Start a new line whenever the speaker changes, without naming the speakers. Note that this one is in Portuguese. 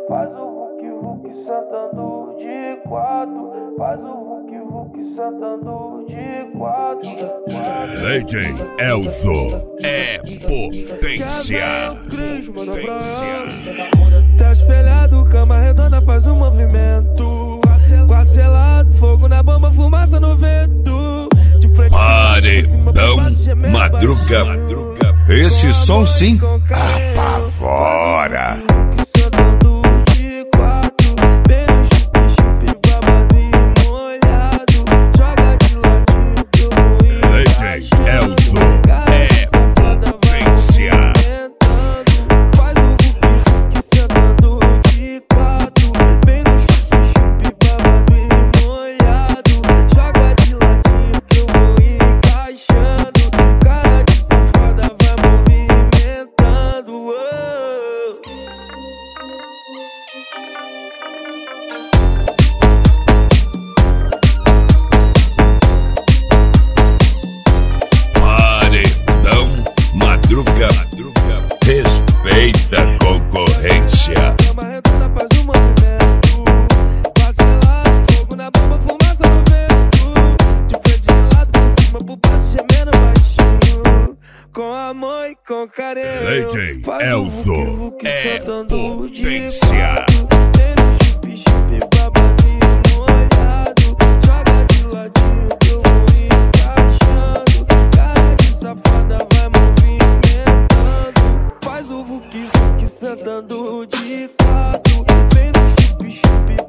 Faz o Hulk sentando de quatro. Faz o Hulk sentando de quatro.
DJ Elzo é potência.
Tá espelhado, cama redonda, faz um movimento. Quarto gelado, fogo na bomba, fumaça no vento.
Paredão Madruga. Esse som sim apavora. Respeita a concorrência.
Cama redonda faz um movimento. Quarto gelado, fogo na bomba, fumaça no vento. De frente de lado, por cima, por baixo, gemendo baixinho. Com amor e com carinho.
DJ Elzo é potência.
Chup, babadinho molhado. Joga de ladinho que eu vou encaixando. Cara de safada vai movimentando. Faz o Hulk sentando de quatro. Vem no chup,